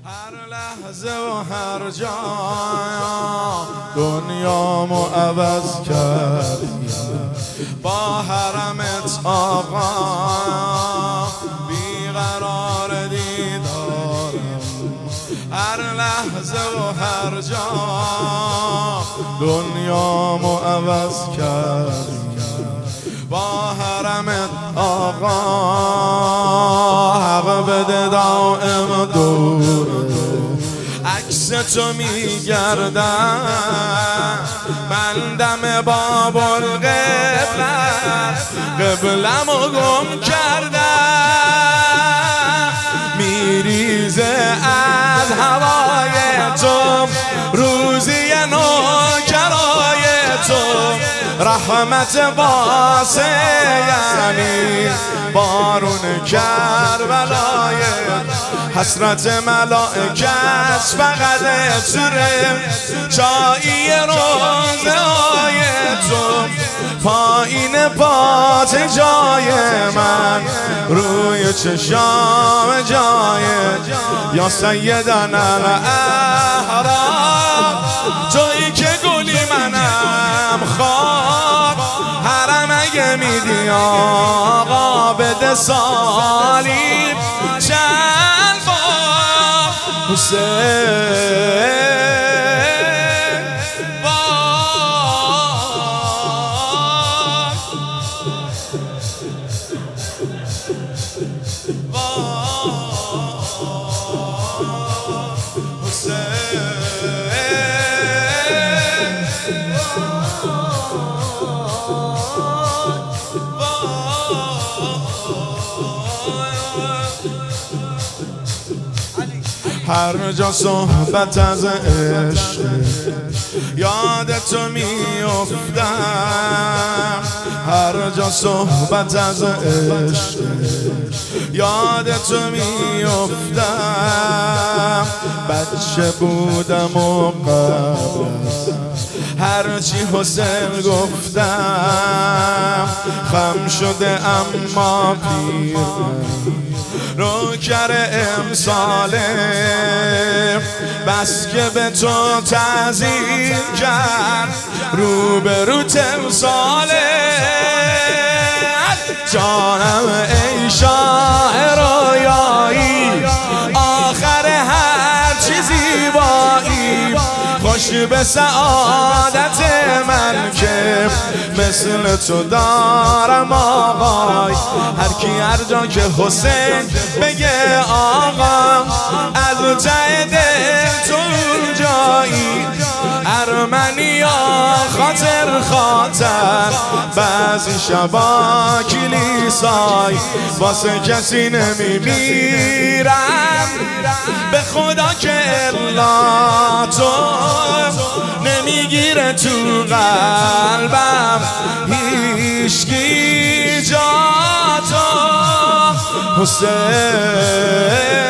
هر لحظه و هر جا دنیامو عوض کردی با حرمت آقا، بیقرار دیدارم. هر لحظه و هر جا دنیامو عوض کردی با حرمت آقا. حق بده دائم دوره عکس تو میگردم، من دم باب القبله قبلمو گم کردم. میریزه از هوای تو روزی نوکرای تو، رحمت واسه یعنی بارون کربلای، حسرت ملائکت فقط سره چایی روزه های تو. پایین پات جای من، روی چشام جای یا سیدنا الاحرام. تویی که گلی منم خاک، حرم اگه میدی آقا بده سالی چند بار. حسین هر جا صحبت از عشق یاد تو میافتم، هر جا صحبت از عشق یاد تو میافتم. بچه بودم و قبل هرچی حسین گفتم، خم شده اما پیر نوکر امساله، بس که به تو تعظیم کرد روبرو تمثاله. جانم ای شاه رویایی، آخر هر چیزی زیبایی، خوش به سعادت من که مثل تو دارم آقای. هر کی هر جا که حسین بگه آقا، از ته دل تو جایی. ارمنیا خاطر خاطر، بعضی شبا کلیسای واسه کسی نمیمیرم. به خدا که الا تو نمیگیره تو قلبم هیچکی جا تو. حسین